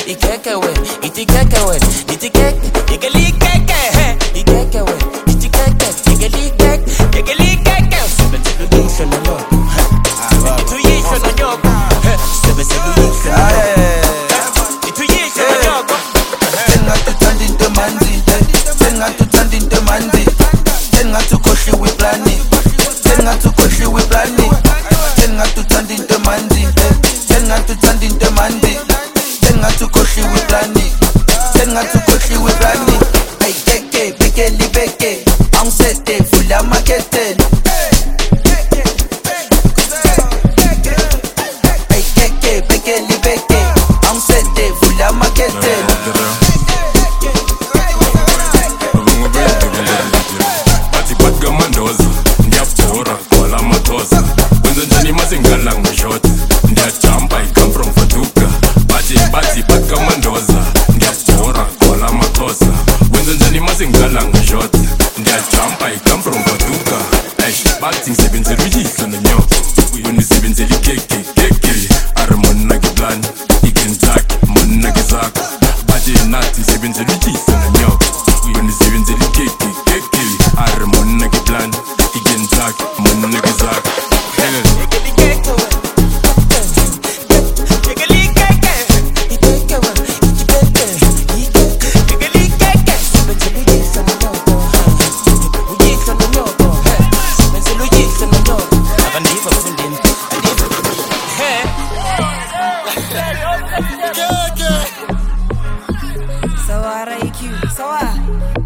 ikeke wena itikeke wena itikeke yekelikeke ikeke wena itikeke yekelikeke yekelikeke sebenzela uyihlo nonyoko uyihlo nonyoko sebenzela uyihlo nonyoko Sengathanda into manzi sengathanda into manzi sengathukhohliwe iplani sengathukhohliwe iplani sengathanda into manzi sengathanda into manzi sengathukhohliwe iplani sengathukhohliwe iplani hey keke beke libeke angisete vula makete hey keke beke libeke angisete vula makete Sawa, Ray Q. Sawa.